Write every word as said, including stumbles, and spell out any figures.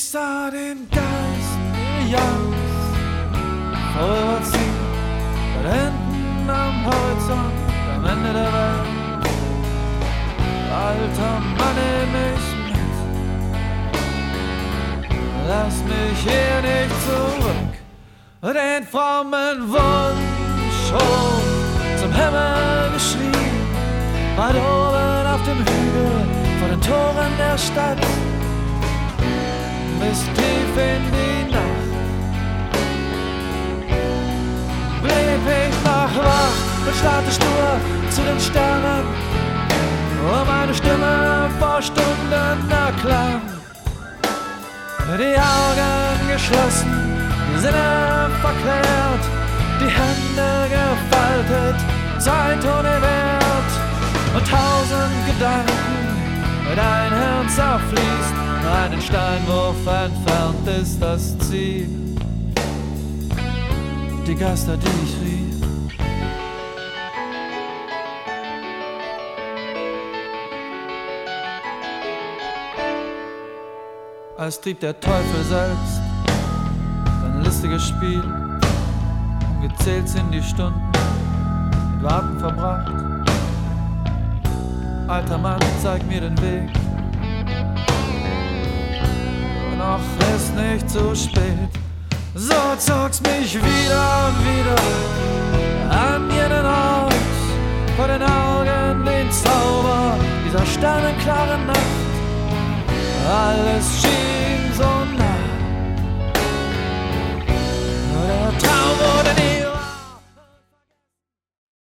sah den Geist Jahres vorüberziehen, dort hinten am Horizont, am Ende der Welt. Alter Mann, nimm mich mit, lass mich hier nicht zurück. Den frommen Wunsch hoch zum Himmel geschrien, weit oben auf dem Hügel vor den Toren der Stadt, bis tief in die Nacht. Blieb ich noch wach und starrte stur zu den Sternen, wo meine Stimme vor Stunden erklang. Die Augen geschlossen, die Sinne verklärt, die Hände gefaltet, Zeit ohne Wert und tausend Gedanken, dein Hirn zerfließt, einen Steinwurf entfernt ist das Ziel. Die Geister, die ich rief, als trieb der Teufel selbst sein listiges Spiel. Ungezählt sind die Stunden mit Warten verbracht. Alter Mann, zeig mir den Weg, noch ist nicht zu spät. So zog's mich wieder und wieder an jeden Ort, vor den Augen den Zauber dieser sternenklaren Nacht. Alles schien